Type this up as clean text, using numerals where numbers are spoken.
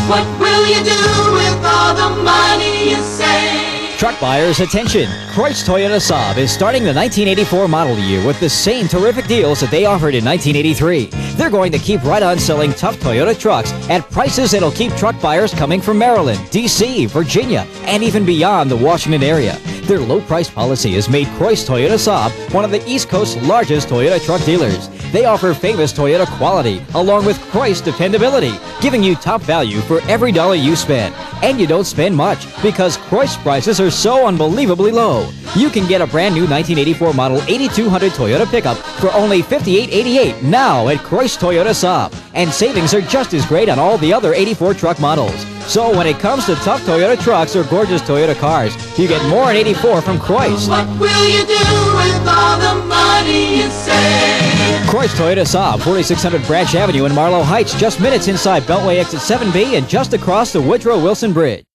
What will you do with all the money you save? Truck buyers, attention! Kreuz Toyota Saab is starting the 1984 model year with the same terrific deals that they offered in 1983. They're going to keep right on selling tough Toyota trucks at prices that'll keep truck buyers coming from Maryland, D.C., Virginia, and even beyond the Washington area. Their low-price policy has made Kreuz Toyota Saab one of the East Coast's largest Toyota truck dealers. They offer famous Toyota quality along with Kreuz dependability, giving you top value for every dollar you spend. And you don't spend much because Kreuz prices are so unbelievably low. You can get a brand new 1984 model 8200 Toyota pickup for only $58.88 now at Kreuz Toyota Saab. And savings are just as great on all the other 84 truck models. So when it comes to tough Toyota trucks or gorgeous Toyota cars, you get more in 84 from Kreuz. What will you do with all the money you save? Kreuz Toyota Saab, 4600 Branch Avenue in Marlow Heights, just minutes inside Beltway exit 7B and just across the Woodrow Wilson Bridge.